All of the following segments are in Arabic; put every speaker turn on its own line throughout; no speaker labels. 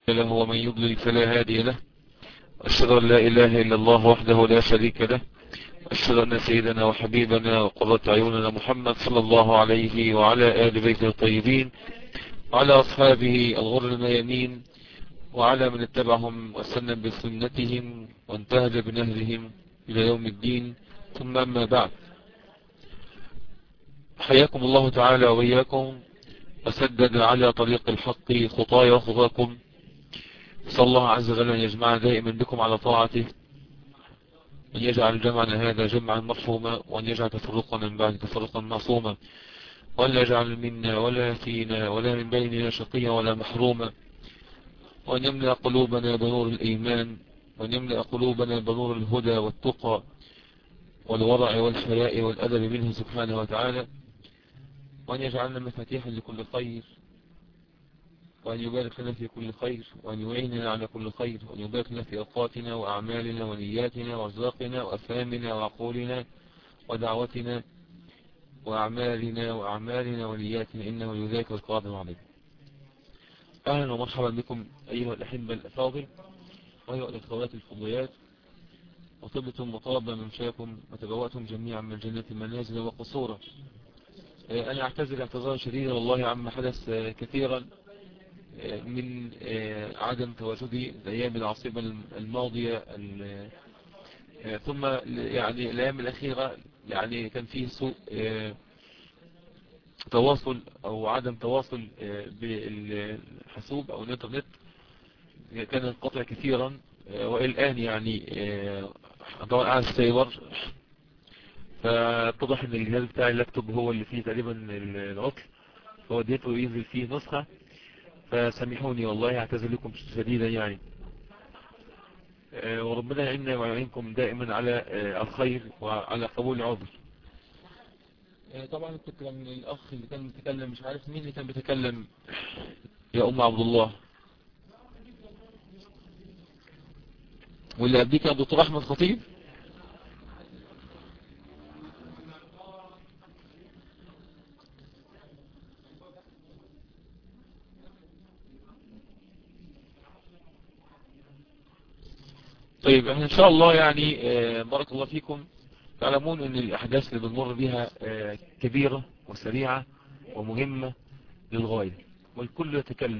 له ومن يضلل فلا هادي له. أشهد أن لا إله إلا الله وحده لا شريك له. أشهد أن سيدنا وحبيبنا وقرة عيوننا محمد صلى الله عليه وعلى آل بيته الطيبين وعلى أصحابه الغر الميامين وعلى من اتبعهم وسلم بسنتهم وانتهج بنهجهم إلى يوم الدين. ثم أما بعد، حياكم الله تعالى وإياكم وسدد على طريق الحق خطايا وخطاكم. صلى الله عز وجل أن يجمعنا دائما بكم على طاعته، أن يجعل جمعنا هذا جمعا مرحوما، وأن يجعل تفرقنا من بعد تفرقا معصوما، وأن لا يجعل منا ولا فينا ولا من بيننا شقيا ولا محروما، وأن يملأ قلوبنا بنور الإيمان، وأن يملأ قلوبنا بنور الهدى والتقى والورع والحياء والأدب منه سبحانه وتعالى، وأن يجعلنا مفاتيحا لكل خير، وأن يبارك لنا في كل خير، وأن يعيننا على كل خير، وأن يبارك لنا في أوقاتنا وأعمالنا ونياتنا وأرزاقنا وأفهامنا وعقولنا ودعوتنا وأعمالنا ونياتنا، إنه لذلك والقادر عليه. أهلا ومرحبا بكم أيها الأحبة الأفاضل وأيها الأخوات الفضيات، وطبتم وطاب ممشاكم وتبوأتم جميعا من جنة منازل وقصورا. أنا أعتذر اعتذارا شديدا والله عما حدث كثيرا من عدم تواجدي الأيام العصيبة الماضية، ثم يعني الأيام الأخيرة يعني كان فيه سوء تواصل أو عدم تواصل بالحاسوب أو الإنترنت، كان انقطع كثيرا. والآن يعني طبعا على السيبر، فاتضح ان الجهاز بتاع اللابتوب هو اللي فيه تقريبا العطل، فهو اديته ينزل فيه نسخة، فسامحوني والله اعتذر لكم شديدا يعني. وربنا يعيننا ويعينكم دائما على الخير وعلى قبول العذر. طبعا الفكرة من الأخ اللي كان بيتكلم، مش عارف مين اللي كان بيتكلم، يا أم عبد الله، واللي قبليك يا دكتور أحمد خطيب. طيب احنا ان شاء الله يعني بارك الله فيكم، تعلمون ان الاحداث اللي بنمر بها كبيرة وسريعة ومهمة للغاية، والكل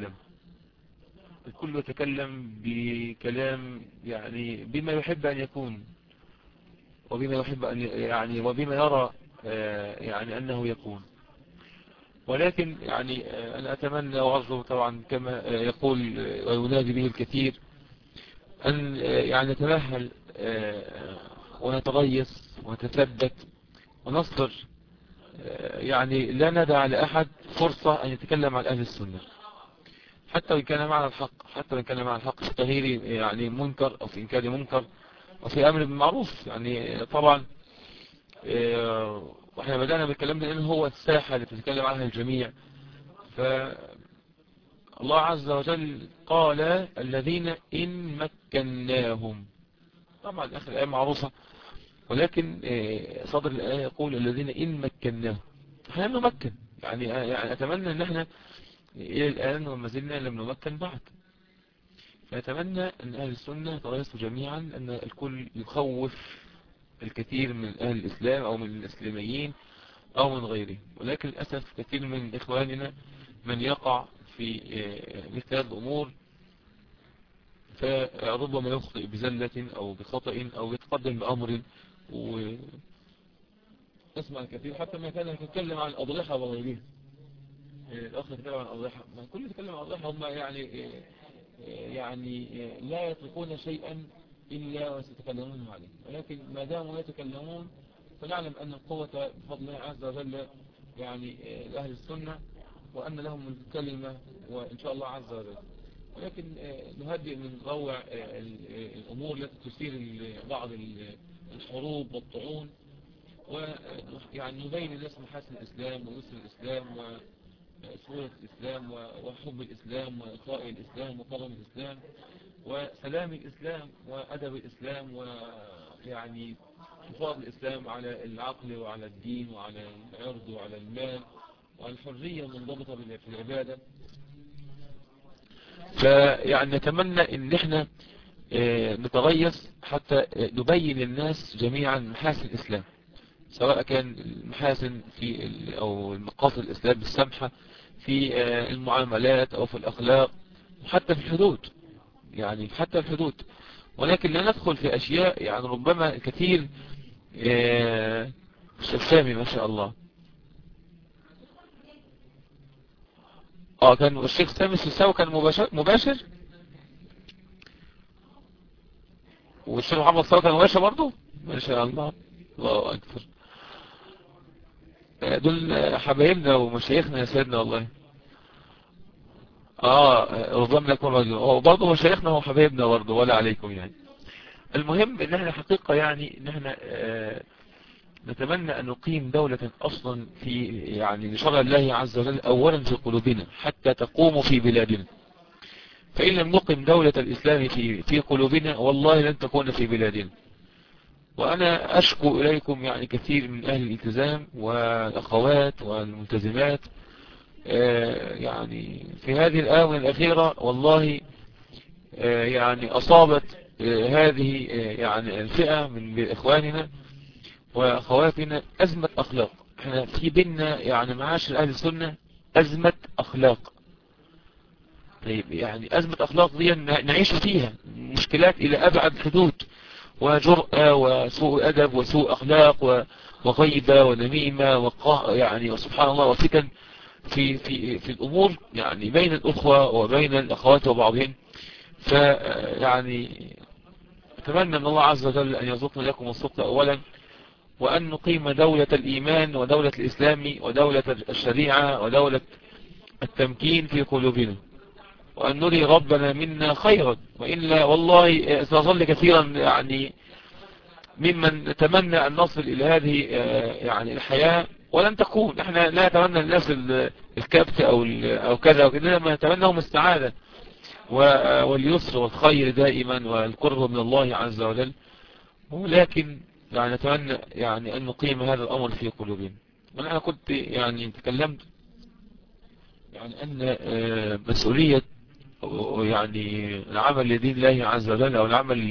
يتكلم بكلام يعني بما يحب ان يكون، وبما يحب ان يعني وبما يرى يعني انه يكون. ولكن يعني انا اتمنى وارجو طبعا كما يقول وينادي به الكثير أن يعني نتمهل ونتريث ونتثبت ونصبر، يعني لا ندع لأحد فرصة أن يتكلم عن أهل السنة، حتى وإن كان معنا الحق في تغيير يعني منكر أو في إنكار منكر أو في أمر بالمعروف. يعني طبعا وإحنا بدأنا بكلامنا إن هو الساحة اللي تتكلم عنها الجميع. الله عز وجل قال الذين إن مكناهم، طبعا آخر الآية معروفة، ولكن صدر الآية يقول الذين إن مكناهم، احنا لم نمكن يعني أتمنى أن احنا إلى الآن وما زلنا لم نمكن بعد. فأتمنى أن أهل السنة يتريثوا جميعا، أن الكل يخوف الكثير من أهل الإسلام أو من الإسلاميين أو من غيرهم، ولكن للأسف كثير من إخواننا من يقع في مثل هذه الأمور، فربما يخطئ بزلة أو بخطأ أو يتقدم بأمر ونسمع الكثير حتى ما كان يتكلم عن الأضرحة وغيرها. الأخ يتكلم عن الأضرحة، ما كل يتكلم عن الأضرحة هم يعني لا يتركون شيئا إلا وسيتكلمون عليه، ولكن ما داموا يتكلمون فنعلم أن القوة بفضل الله عز وجل يعني لأهل السنة، وأن لهم الكلمة وإن شاء الله عز وجل. ولكن نهدئ من روع الأمور التي تثير بعض الحروب والطعون، ويعني نبين الناس محاسن الإسلام ويسر الإسلام وسهولة الإسلام وحب الإسلام وإخاء الإسلام وكرم الإسلام وسلام الإسلام وأدب الإسلام، ويعني حفاظ الإسلام على العقل وعلى الدين وعلى العرض وعلى المال وعلى الحرية المنضبطة في العبادة. فيعني نتمنى ان احنا نتغيظ حتى نبين للناس جميعا محاسن الإسلام، سواء كان المحاسن في أو المقاصد الإسلام السمحة في المعاملات أو في الأخلاق وحتى في الحدود، يعني حتى الحدود. ولكن لا ندخل في أشياء يعني ربما كثير. الشيخ سامي ما شاء الله، كان الشيخ سامي السيساوي كان مباشر، والشيخ محمد صلاح كان مباشر برضه، ما شاء الله، الله أكبر. دول حبايبنا ومشايخنا يا سيدنا والله. ربما لكم رجل، وبرضه مشايخنا وحبايبنا برضه، ولا عليكم يعني. المهم ان احنا حقيقة يعني ان احنا نتمنى ان نقيم دولة اصلا في يعني لشرع الله عز وجل اولا في قلوبنا حتى تقوم في بلادنا. فان لم نقم دولة الاسلام في قلوبنا والله لن تكون في بلادنا. وانا اشكو اليكم يعني كثير من اهل الالتزام والاخوات والملتزمات يعني في هذه الآونة الأخيرة والله يعني أصابت هذه يعني الفئة من إخواننا وأخواتنا أزمة أخلاق. احنا في بيننا يعني معاشر أهل السنة أزمة أخلاق. طيب يعني أزمة أخلاق دي نعيش فيها مشكلات إلى أبعد حدود، وجرأة وسوء أدب وسوء أخلاق وغيبة ونميمة يعني وسبحان الله وفتن في الأمور يعني بين الأخوة وبين الأخوات وبعضهم. فيعني أتمنى من الله عز وجل أن يرزقنا لكم الصدق أولا، وأن نقيم دولة الإيمان ودولة الإسلام ودولة الشريعة ودولة التمكين في قلوبنا، وأن نري ربنا منا خيرا. وإلا والله سنظل كثيرا يعني ممن نتمنى أن نصل إلى هذه يعني الحياة ولن تكون. احنا لا نتمنى الناس الكبت أو كذا وكذا، إنما نتمنىهم السعادة واليسر والخير دائما والقرب من الله عز وجل. ولكن يعني نتمنى يعني أن نقيم هذا الأمر في قلوبنا. وأنا كنت يعني تكلمت يعني أن مسؤولية يعني العمل لدين الله عز وجل أو العمل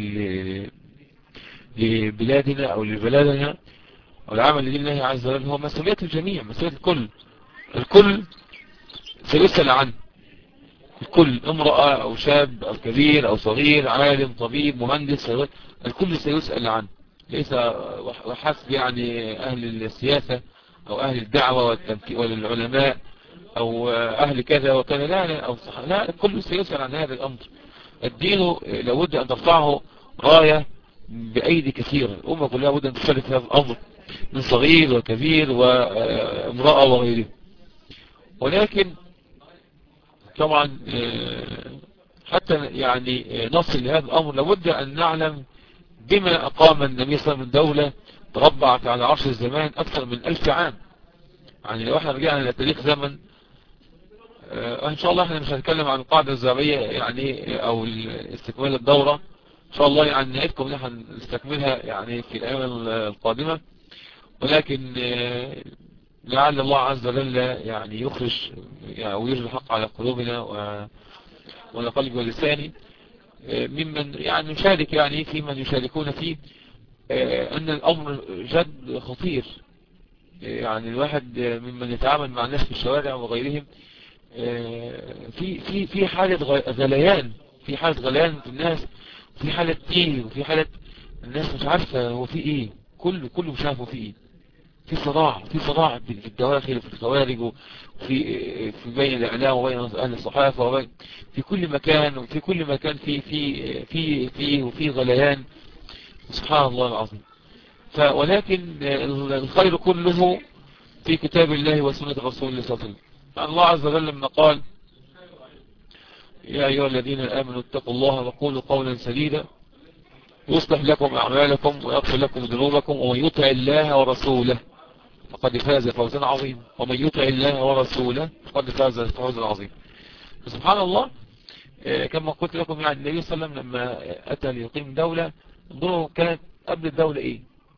لبلادنا أو لبلادنا أو العمل لدين الله عز وجل هو مسؤولية الجميع، مسؤولية الكل سيسأل عنه. الكل، امرأة أو شاب أو كبير أو صغير، عالم طبيب مهندس، الكل سيسأل عنه. ليس وحسب يعني أهل السياسة أو أهل الدعوة والعلماء أو أهل كذا وكذا، لا الكل سيسأل عن هذا الأمر. الدين لابد أن ترفعه راية بأيدي كثيرة، الأمة كلها لابد أن تشارك هذا الأمر من صغير وكبير وامرأة وغيره. ولكن طبعا حتى يعني نصل لهذا الأمر لابد أن نعلم بما أقام النبي صلى الله عليه وسلم دولة تربعت على عرش الزمان أكثر من 1000 عام. يعني لو احنا رجعنا إلى تاريخ زمن إن شاء الله احنا مش هنتكلم عن القاعدة الذهبية يعني أو استكمال الدورة إن شاء الله، يعني نعدكم نحن نستكملها يعني في الأيام القادمة. ولكن لعل الله عز وجل يعني يخرج يعني ويرجع الحق على قلوبنا وعلى قلب ولساني ممن يعني نشارك يعني في من يشاركون فيه أن الأمر جد خطير. يعني الواحد ممن يتعامل مع الناس في الشوارع وغيرهم في حالة غليان، في حالة غليان في الناس، في حالة تيه، وفي حالة الناس مش عارفة هو في ايه، كله مش عارف هو في ايه. في صراع في الدواخل وفي الخوارج وفي بين الإعلام وبين أهل الصحافة وبين في كل مكان، وفي كل مكان في غليان سبحان الله العظيم. ولكن الخير كله في كتاب الله وسنة رسول الله صلى الله عليه وسلم. الله عز وجل لما قال يا أيها الذين آمنوا اتقوا الله وقولوا قولا سديدا يصلح لكم أعمالكم ويغفر لكم ذنوبكم ومن يطع الله ورسوله فقد فاز فوزا عظيما. ومن يطع الله ورسوله فقد فاز فوزا عظيما. سبحان الله. كما قلت لكم يعني النبي صلى الله عليه وسلم لما أتى ليقيم دولة انظروا كانت قبل الدولة ايه،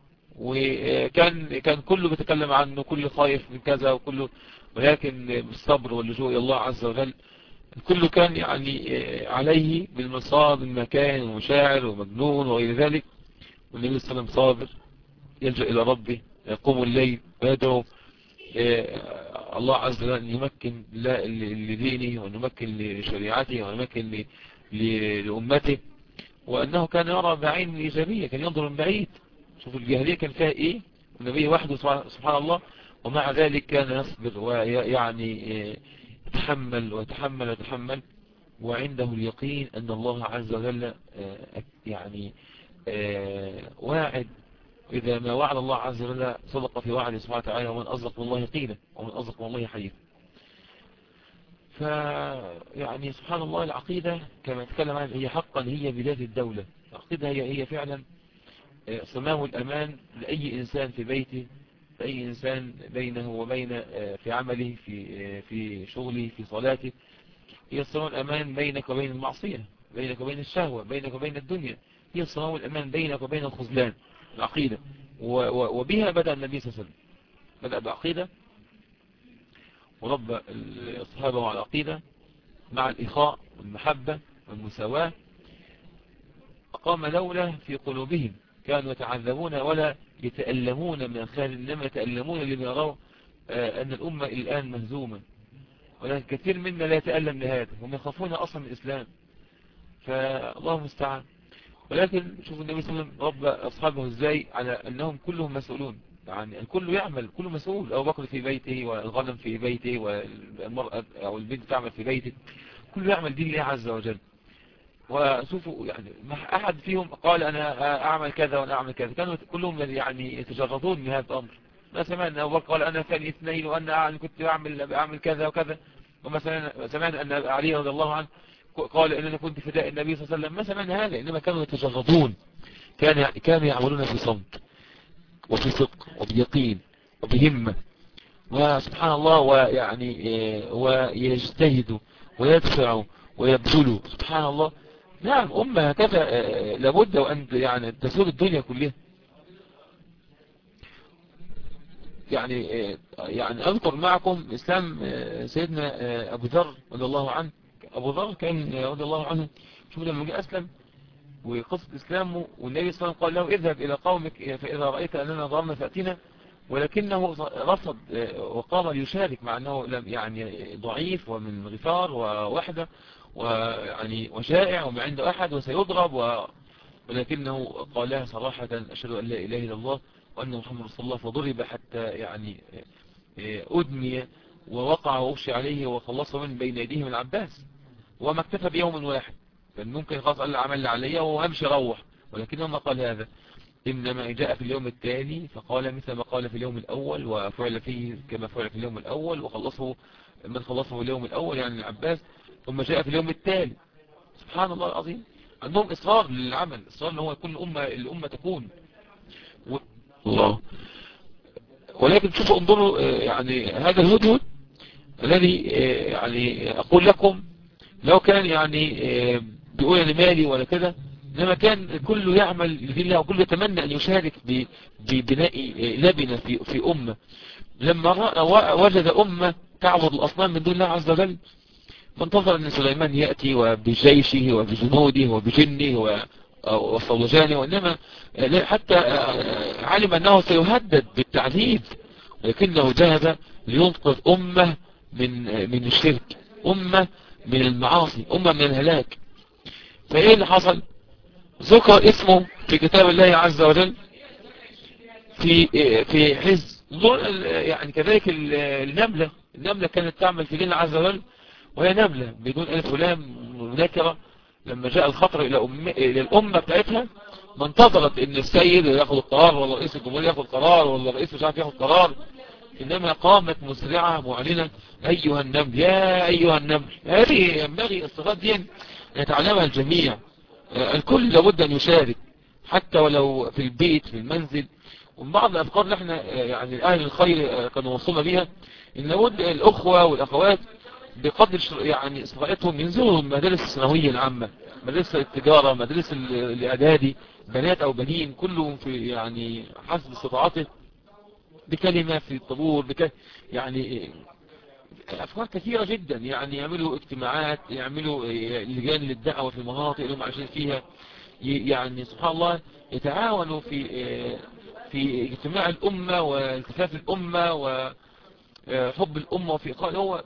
وكان كله بيتكلم عنه، كله خايف من كذا وكله، ولكن بالصبر واللجوء إلى الله عز وجل الكل كان يعني عليه بالمصاب المكان ومشاعر ومجنون وغير ذلك، والنبي صلى الله عليه وسلم صابر يلجأ إلى ربه، يقوم الليل ويدعو الله عز وجل أن يمكن لدينه وأن يمكن لشريعته وأن يمكن لأمته، وأنه كان يرى بعين إيجابية، كان ينظر من بعيد. شوف الجاهلية كان فيها إيه، النبي وحده سبحان الله، ومع ذلك كان يصبر ويعني يتحمل ويتحمل ويتحمل، وعنده اليقين أن الله عز وجل يعني واعد، إذا ما وعد الله عز وجل صدق في وعده سبحانه وتعالى، ومن أصدق من الله قيلا ومن أصدق من الله حديثا. فيعني سبحان الله العقيدة كما تكلم عنها هي حقا هي بداية الدولة. العقيدة هي فعلا صمام الأمان لأي إنسان في بيته، لأي إنسان بينه وبين في عمله في شغله في صلاته. هي صمام الأمان بينك وبين المعصية، بينك وبين الشهوة، بينك وبين الدنيا. هي صمام الأمان بينك وبين الخذلان، العقيدة. وبها بدأ النبي صلى الله عليه وسلم، بدأ بعقيدة ورب الصحابة على العقيدة مع الإخاء والمحبة والمساواة. أقام دولة في قلوبهم، كانوا يتعذبون ولا يتألمون من الخارج، إنما يتألمون لما يروا أن الأمة الآن مهزومة، ولكن كثير منا لا يتألم لهذا، هم يخافون أصلا من الإسلام، فالله المستعان. ولكن شوف النبي صلى الله عليه وسلم رب أصحابه إزاي على أنهم كلهم مسؤولون، يعني الكل يعمل، كل مسؤول. أبو بكر في بيته، والغنم في بيته، والمرأة أو البنت تعمل في بيته، كل يعمل دين الله عز وجل. وشوفوا يعني ما أحد فيهم قال أنا أعمل كذا وأنا أعمل كذا، كانوا كلهم يعني يتجردون من هذا الأمر. ما سمعنا أبو بكر قال أنا ثاني اثنين وأنا كنت أعمل كذا وكذا، ومثلا سمعنا أن علي رضي الله عنه قال إن أنا كنت فداء النبي صلى الله عليه وسلم، ما سمعنا هذا، إنما كانوا يتجردون، كانوا يعملون في صمت وفي صدق وبيقين وبهمة، وسبحان الله، ويعني ويجتهدوا ويدفعوا ويبذلوا، سبحان الله. نعم أمة هكذا لابد وأن يعني تسود الدنيا كلها. يعني أذكر معكم إسلام سيدنا أبو ذر رضي الله عنه. أبو ذر كان رضي الله عنه، شوف لما جاء أسلم وقصة إسلامه، والنبي صلى الله عليه وسلم قال له اذهب إلى قومك فإذا رأيت أننا ضرنا فأتنا، ولكنه رفض وقام ليشارك، مع أنه يعني ضعيف ومن غفار ووحده ويعني وشائع وما عنده أحد وسيضرب، ولكنه قال لها صراحة أشهد أن لا إله إلا الله وأن محمد صلى الله، فضرب حتى يعني أدمي ووقع وأغشي عليه وخلصه من بين يديه من العباس، وما اكتفى بيوم واحد، كان ممكن خلاص قال عمل علي وأمشي روح، ولكنه ما قال هذا، إنما جاء في اليوم الثاني فقال مثل ما قال في اليوم الأول، وفعل فيه كما فعل في اليوم الأول، وخلصه من خلصه في اليوم الأول يعني العباس، ثم جاء في اليوم الثاني. سبحان الله العظيم، عندهم إصرار للعمل، إصرار اللي هو كل الأمة تكون الله. ولكن شوفوا انظروا يعني هذا الهدهد الذي يعني أقول لكم لو كان يعني بيقول أنا مالي ولا كده، إنما كان كله يعمل لدين الله، وكله يتمنى أن يشارك ببناء لبنة في أمة. لما وجد أمة تعبد الأصنام من دون الله عز وجل، فانتظر أن سليمان يأتي وبجيشه وبجنوده وبجنه وصولجانه، وإنما حتى علم أنه سيهدد بالتعذيب، ولكنه ذهب لينقذ أمة من الشرك، أمة من المعاصي، أمة من الهلاك. فإيه اللي حصل؟ ذكر اسمه في كتاب الله عز وجل في حزب يعني كذلك النملة كانت تعمل في دين الله عز وجل، وهي نملة بدون ألف ولام نكرة. لما جاء الخطر إلى الأمة بتاعتها، ما انتظرت إن السيد ياخد القرار، ولا رئيس الجمهورية ياخد قرار، ولا رئيس مش عارف ياخد قرار، إنما قامت مسرعة معلنة أيها النمل يا أيها النمل. هذه ينبغي الصفات دي يتعلمها الجميع، الكل لابد أن يشارك، حتى ولو في البيت في المنزل. ومن بعض الأفكار اللي احنا يعني أهل الخير كانوا وصلنا بيها، إن لابد الأخوة والأخوات بقدر يعني استطاعتهم ينزلوا المدارس الثانوية العامة، مدارس التجارة، مدارس الإعدادي، بنات أو بنين، كلهم في يعني حسب استطاعته، بكلمة في الطابور، يعني أفكار كثيرة جدا، يعني يعملوا اجتماعات، يعملوا لجان للدعوة في المناطق اللي هم عايشين فيها، يعني سبحان الله يتعاونوا في اجتماع الأمة والتفاف الأمة وحب الأمة، وفي إقامة هو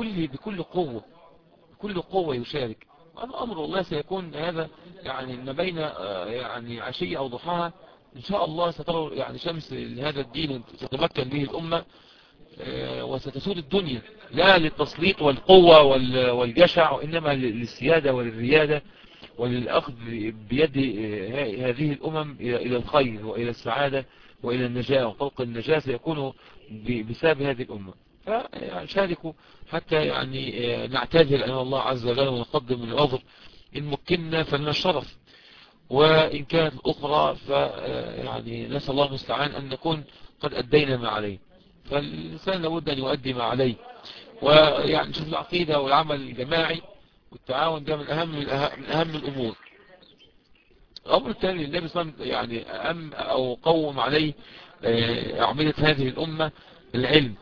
بكل قوة يشارك. الأمر الله سيكون هذا يعني ما بين يعني عشية أو ضحاها إن شاء الله سترى يعني شمس لهذا الدين تتمكن به الأمة، وستسود الدنيا لا للتسليط والقوة والجشع، وإنما للسيادة وللريادة وللأخذ بيد هذه الأمم إلى الخير وإلى السعادة وإلى النجاة، وطرق النجاة سيكون بسبب هذه الأمة. فشاركوا حتى يعني نعتذر أمام الله عز وجل ونقدم من العذر إن مكننا فلنا الشرف، وإن كانت الأخرى يعني نسأل الله المستعان أن نكون قد أدينا ما عليه. فالإنسان لابد أن يؤدي ما عليه، ويعني شوف العقيدة والعمل الجماعي والتعاون ده من أهم الأمور. الأمر الثاني النبي صلى الله عليه وسلم يعني أو قوم عليه أعمدة هذه الأمة العلم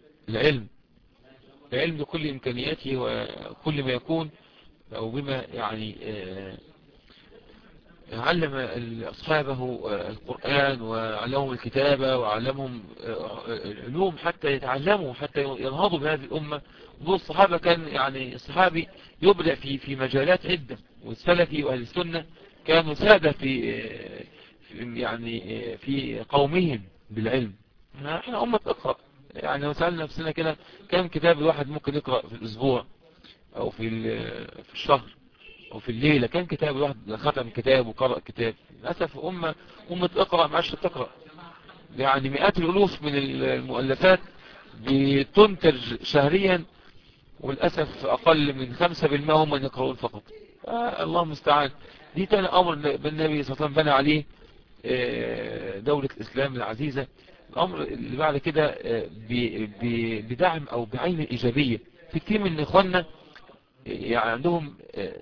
بكل إمكانياته وكل ما يكون، أو بما يعني علم أصحابه القرآن وعلمهم الكتابة وعلمهم العلوم حتى يتعلموا حتى ينهضوا بهذه الأمة. دول الصحابة كان يعني الصحابي يبدع في مجالات عدة، والسلفي وأهل السنة كانوا سادة في قومهم بالعلم. احنا أمة اقرأ، يعني لو سألنا نفسنا كده كم كتاب الواحد ممكن يقرأ في الأسبوع أو في الشهر أو في الليلة؟ كان كتاب الواحد ختم كتاب وقرأ كتاب؟ للأسف أمة اقرأ ما عادش تقرأ، يعني مئات الألوف من المؤلفات بتنتج شهريا، وللأسف أقل من 5% هم من يقرؤون فقط. الله المستعان. دي تاني أمر بالنبي صلى الله عليه وسلم بنى عليه دولة الإسلام العزيزة. الأمر اللي بعد كده بدعم أو بعين إيجابية. في كتير من إخواننا يعني عندهم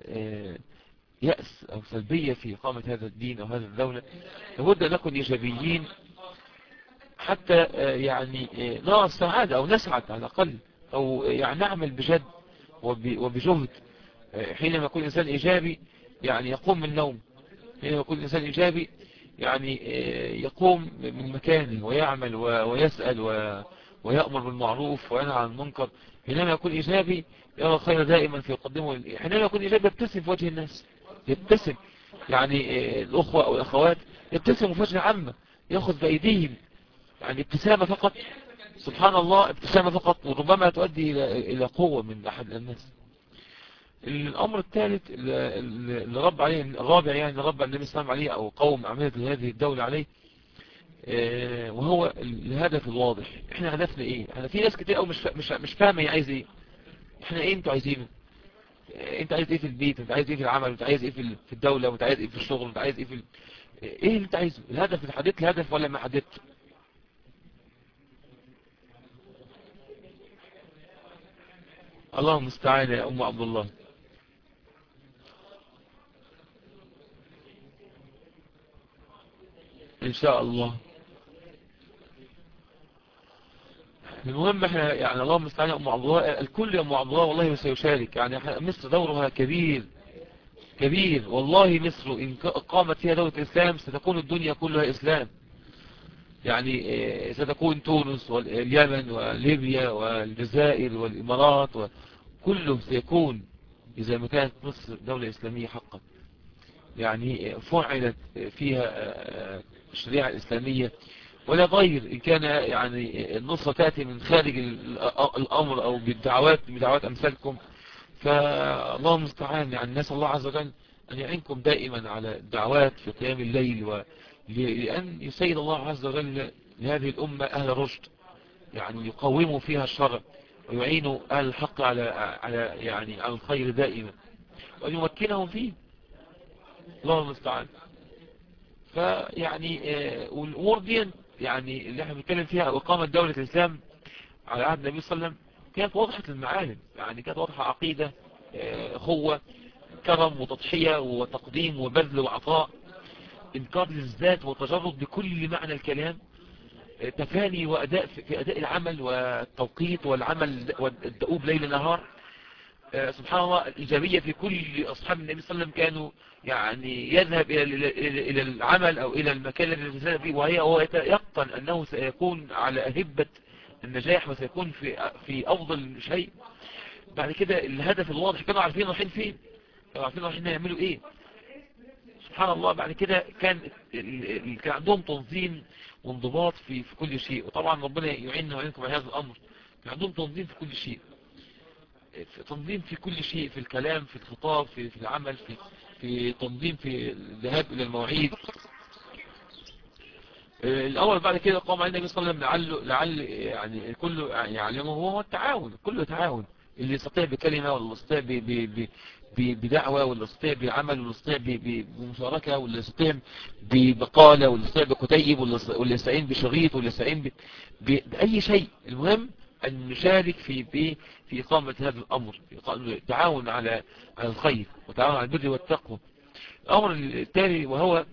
يأس أو سلبية في إقامة هذا الدين أو هذا الدولة. لابد أن نكون إيجابيين حتى يعني نرى السعادة أو نسعد على الأقل، أو يعني نعمل بجد وبجهد. حينما يكون إنسان إيجابي يعني يقوم من النوم، حينما يكون إنسان إيجابي يعني يقوم من مكانه ويعمل ويسأل ويأمر بالمعروف وينهى عن المنكر. حينما يكون إيجابي يرى الخير دائما في يقدمه. حينما يكون إيجابي يبتسم في وجه الناس، يبتسم يعني الأخوة أو الأخوات يبتسموا في وجه عامة، يأخذ بأيديهم، يعني ابتسامة فقط سبحان الله، ابتسامة فقط وربما تؤدي إلى قوة من أحد الناس. الأمر الثالث اللي رب عليه الرابع، يعني رب النبي صلى الله عليه وسلم عليه أو قوم عملية هذه الدولة عليه، وهو الهدف الواضح. احنا هدفنا ايه؟ احنا في ناس كتير أو مش فاهمة هي عايز ايه. احنا ايه انتوا عايزينه؟ انت عايز ايه في البيت؟ انت عايز ايه في العمل؟ انت عايز ايه في الدولة؟ انت عايز ايه في الشغل؟ انت عايز ايه ايه اللي انت عايزه؟ الهدف اللي حددت الهدف ولا ما حددت؟ اللهم استعان يا أم عبد الله. إن شاء الله. المهم احنا يعني اللهم استعان يا أم عبد الله، الكل يا أم عبد الله والله سيشارك. يعني مصر دورها كبير كبير والله. مصر إن قامت فيها دولة الإسلام ستكون الدنيا كلها إسلام. يعني ستكون تونس واليمن وليبيا والجزائر والإمارات وكله سيكون إذا ما كانت مصر دولة إسلامية حقا. يعني فعلت فيها الشريعة الإسلامية ولا غير. إن كان يعني النصرة تأتي من خارج الأمر أو بدعوات أمثالكم، فالله المستعان. يعني نسأل الله عز وجل أن يعينكم دائما على الدعوات في قيام الليل، لأن يسيد الله عز وجل لهذه الأمة أهل رشد، يعني يقوموا فيها الشرع ويعينوا أهل الحق على الخير دائما وأن يمكنهم فيه. الله المستعان. فيعني والأمور دي يعني اللي احنا بنتكلم فيها إقامة دولة الإسلام على عهد النبي صلى الله عليه وسلم كانت واضحة المعالم. يعني كانت واضحة عقيدة، أخوة، كرم وتضحية وتقديم وبذل وعطاء، إنكار للذات وتجرد بكل معنى الكلام. تفاني وأداء في أداء العمل والتوقيت والعمل والدؤوب ليل نهار. سبحان الله الإيجابية في كل أصحاب النبي صلى الله عليه وسلم كانوا يعني يذهب إلى العمل أو إلى المكان الذي يذهب فيه وهو يتيقن أنه سيكون على أهبة النجاح وسيكون في أفضل شيء. بعد كده الهدف الواضح كانوا عارفين رايحين فين، كانوا عارفين رايحين يعملوا إيه. سبحان الله بعد كده كان عندهم تنظيم وانضباط في كل شيء. وطبعا ربنا يعيننا ويعينكم على هذا الأمر. كان عندهم تنظيم في كل شيء، تنظيم في كل شيء، في الكلام، في الخطاب، في العمل، في تنظيم في الذهاب إلى المواعيد. الأول بعد كده قام عليه النبي صلى الله عليه وسلم لعل يعني كله يعلمه هو التعاون، كله تعاون. اللي يستطيع بكلمة، واللي يستطيع بدعوة، واللي يستطيع بعمل، واللي يستطيع بمشاركة، واللي يستطيع بقالة، واللي يستطيع بكتيب، واللي يستعين بشريط، واللي يستعين بأي شيء. المهم أن نشارك في إقامة هذا الأمر، في التعاون على الخير وتعاون على البر والتقوى. الأمر التالي وهو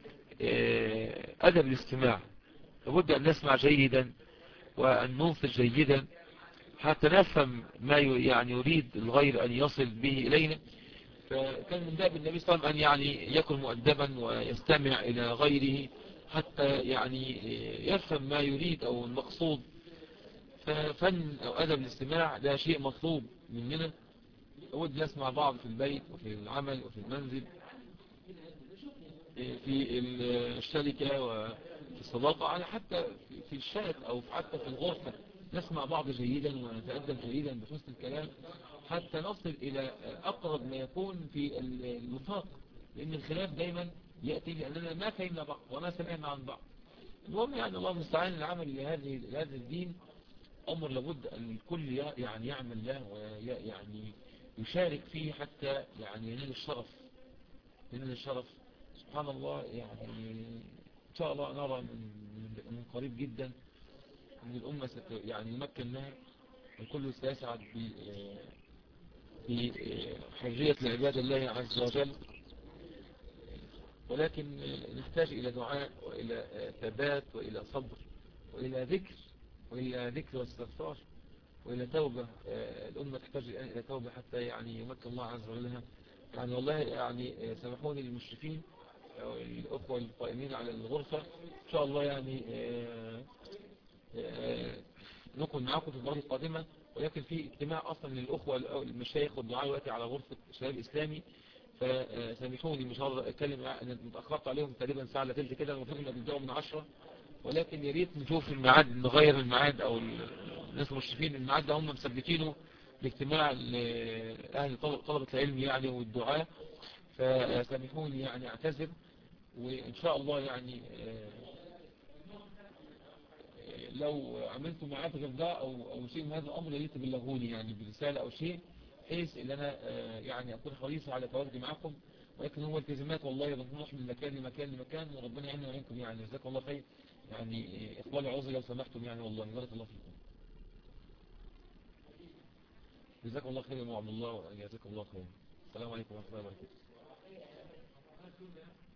أدب الاستماع. لابد أن نسمع جيدا وأن ننصت جيدا حتى نفهم ما يعني يريد الغير أن يصل به إلينا. فكان من داب النبي صلى الله عليه وسلم أن يعني يكون مؤدبا ويستمع إلى غيره حتى يعني يفهم ما يريد أو المقصود. ففن أو أدب الاستماع ده شيء مطلوب مننا. لابد نسمع بعض في البيت وفي العمل وفي المنزل، في الشركة وفي الصداقة، على حتى في الشات أو حتى في الغرفة نسمع بعض جيدا ونتأدب جيدا بحسن الكلام حتى نصل إلى أقرب ما يكون في الوفاق. لأن الخلاف دايما يأتي لأننا ما فهمنا بعض وما سمعنا عن بعض. المهم يعني الله المستعان العمل لهذا الدين أمر لابد أن الكل يعني يعمل له ويعني يشارك فيه حتى يعني ينال الشرف. سبحان الله يعني إن شاء الله نرى من قريب جدا أن الأمة يعني يمكن لها الكل سيسعد بحرية العبادة الله عز وجل. ولكن نحتاج إلى دعاء وإلى ثبات وإلى صبر وإلى ذكر واستغفار وإلى توبة. الأمة تحتاج إلى توبة حتى يعني يمكن الله عز وجل. يعني والله يعني سامحوني المشرفين أو الأخوة القائمين على الغرفة، إن شاء الله يعني نكون معكم في المرة القادمة. ولكن في اجتماع أصلا للأخوة المشايخ والدعاء دلوقتي على غرفة شباب إسلامي، فسامحوني مش هقدر أتكلم أنا متأخرت عليهم تقريبا ساعة إلا تلت كده، المفروض إن بنبدأوا من 10. ولكن يا ريت نشوف الميعاد، نغير الميعاد أو الناس المشرفين الميعاد ده هم مثبتينه لاجتماع أهل طلبة العلم يعني والدعاء. فسامحوني يعني أعتذر، وإن شاء الله يعني لو عملتوا معاد غير ده أو شيء من هذا الأمر يريد تبلغوني يعني برسالة أو شيء، بحيث إن أنا يعني أكون حريص على تواجدي معكم. ولكن هو التزامات والله بنروح من مكان لمكان وربنا يعيننا ويعينكم يعني. جزاكم الله خير يعني إخواني عذري لو سمحتم يعني والله بارك الله فيكم. جزاكم الله خير يا عبد الله وجزاكم الله خير. السلام عليكم ورحمة الله وبركاته.